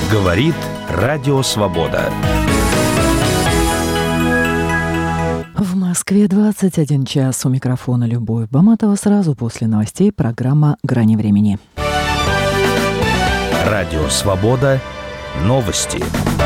Говорит Радио Свобода. В Москве 21 час. У микрофона Любовь Баматова. Сразу после новостей программа «Грани времени». Радио Свобода. Новости.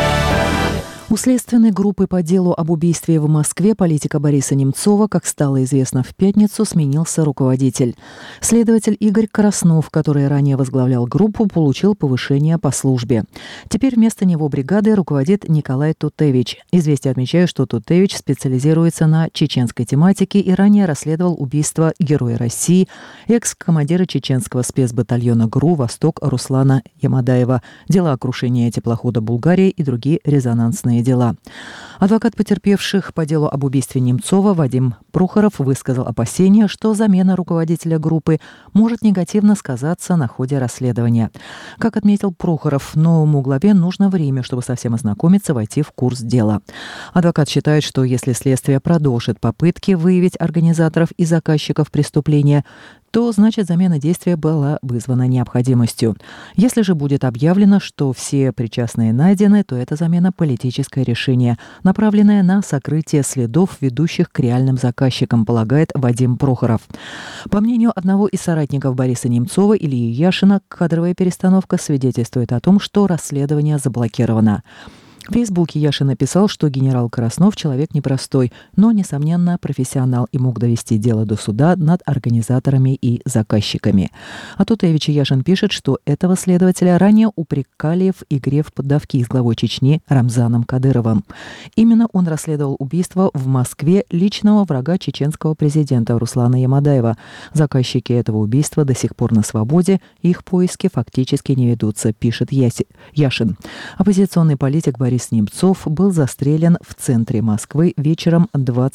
У следственной группы по делу об убийстве в Москве политика Бориса Немцова, как стало известно в пятницу, сменился руководитель. Следователь Игорь Краснов, который ранее возглавлял группу, получил повышение по службе. Теперь вместо него бригадой руководит Николай Тутевич. Известия отмечают, что Тутевич специализируется на чеченской тематике и ранее расследовал убийство Героя России, экс-командира чеченского спецбатальона ГРУ «Восток» Руслана Ямадаева, дела о крушении теплохода «Булгария» и другие резонансные дела. Адвокат потерпевших по делу об убийстве Немцова Вадим Прохоров высказал опасения, что замена руководителя группы может негативно сказаться на ходе расследования. Как отметил Прохоров, новому главе нужно время, чтобы совсем ознакомиться, войти в курс дела. Адвокат считает, что если следствие продолжит попытки выявить организаторов и заказчиков преступления, то, значит, замена действия была вызвана необходимостью. Если же будет объявлено, что все причастные найдены, то это замена – политическое решение, направленное на сокрытие следов, ведущих к реальным заказчикам, полагает Вадим Прохоров. По мнению одного из соратников Бориса Немцова, Ильи Яшина, кадровая перестановка свидетельствует о том, что расследование заблокировано. В Фейсбуке Яшин написал, что генерал Краснов человек непростой, но, несомненно, профессионал и мог довести дело до суда над организаторами и заказчиками. А Тутевич Яшин пишет, что этого следователя ранее упрекали в игре в поддавки с главой Чечни Рамзаном Кадыровым. Именно он расследовал убийство в Москве личного врага чеченского президента Руслана Ямадаева. Заказчики этого убийства до сих пор на свободе, их поиски фактически не ведутся, пишет Яшин. Оппозиционный политик Борис Немцов был застрелен в центре Москвы вечером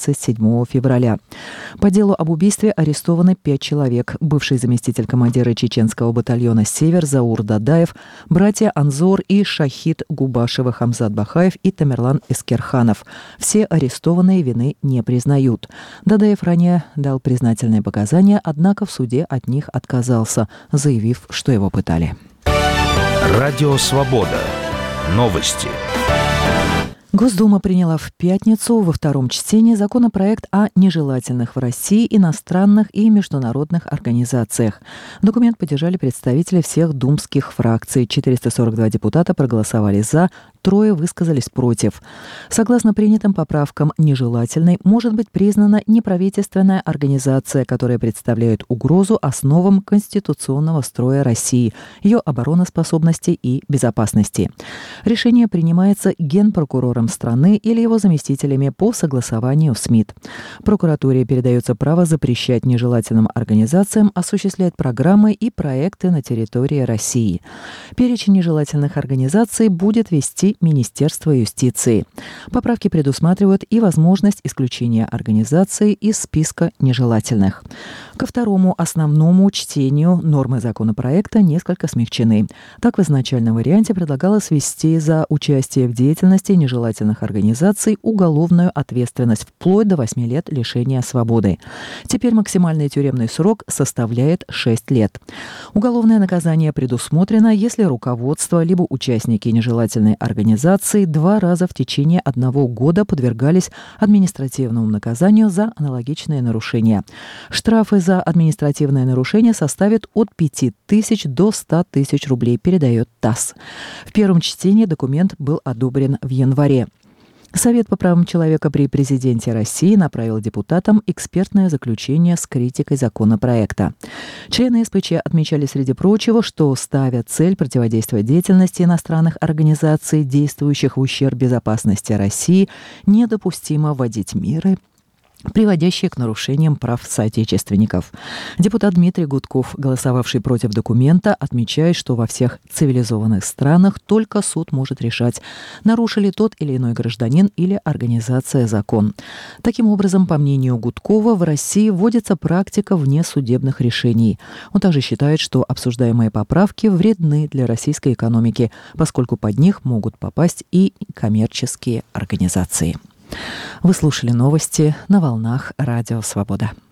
27 февраля. По делу об убийстве арестованы 5 человек. Бывший заместитель командира чеченского батальона «Север» Заур Дадаев, братья Анзор и Шахид Губашева Хамзат Бахаев и Тамерлан Эскерханов. Все арестованные вины не признают. Дадаев ранее дал признательные показания, однако в суде от них отказался, заявив, что его пытали. Радио Свобода. Новости. Госдума приняла в пятницу во втором чтении законопроект о нежелательных в России иностранных и международных организациях. Документ поддержали представители всех думских фракций. 442 депутата проголосовали «за», 3 высказались против. Согласно принятым поправкам, нежелательной может быть признана неправительственная организация, которая представляет угрозу основам конституционного строя России, ее обороноспособности и безопасности. Решение принимается генпрокурором страны или его заместителями по согласованию с МИД. Прокуратуре передается право запрещать нежелательным организациям осуществлять программы и проекты на территории России. Перечень нежелательных организаций будет вести Министерство юстиции. Поправки предусматривают и возможность исключения организаций из списка нежелательных. Ко второму основному чтению нормы законопроекта несколько смягчены. Так, в изначальном варианте предлагалось ввести за участие в деятельности нежелательных организаций уголовную ответственность вплоть до 8 лет лишения свободы. Теперь максимальный тюремный срок составляет 6 лет. Уголовное наказание предусмотрено, если руководство либо участники нежелательной организации 2 раза в течение 1 года подвергались административному наказанию за аналогичные нарушения. Штрафы за административное нарушение составят от 5 тысяч до 100 тысяч рублей, передает ТАСС. В первом чтении документ был одобрен в январе. Совет по правам человека при президенте России направил депутатам экспертное заключение с критикой законопроекта. Члены СПЧ отмечали, среди прочего, что ставят цель противодействия деятельности иностранных организаций, действующих в ущерб безопасности России, недопустимо вводить меры, приводящие к нарушениям прав соотечественников. Депутат Дмитрий Гудков, голосовавший против документа, отмечает, что во всех цивилизованных странах только суд может решать, нарушил ли тот или иной гражданин или организация закон. Таким образом, по мнению Гудкова, в России вводится практика внесудебных решений. Он также считает, что обсуждаемые поправки вредны для российской экономики, поскольку под них могут попасть и коммерческие организации. Вы слушали новости на волнах Радио Свобода.